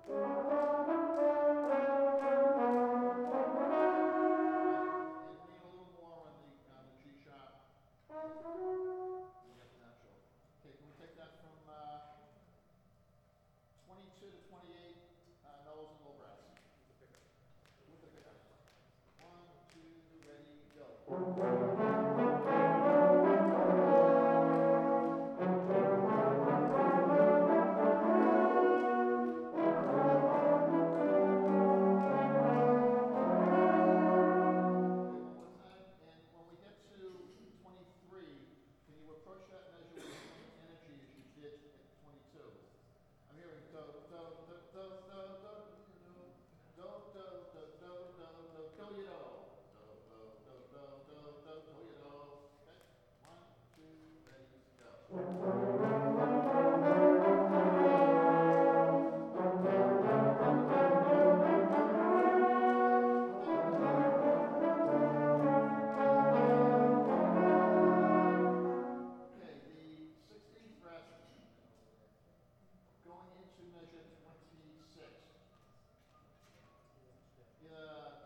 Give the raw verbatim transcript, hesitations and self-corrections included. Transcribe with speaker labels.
Speaker 1: And lean a little more on the, on the G sharp. Yep, natural. Okay, can we take that from, uh, twenty-two to twenty-eight, uh, nose and low brass? With the pickup. One, two, ready, go. Okay, one more time, and when we get to twenty-three, can you approach that measure with the same energy as you did at twenty-two? I'm hearing do, do, do, do, do, do, do, do, do, do, do, do, do, do, you do. Do, do, do, do, do, do, do, you do. Okay, one, two, ready, go. Okay, the sixteenth fret, going into measure twenty-six. Uh,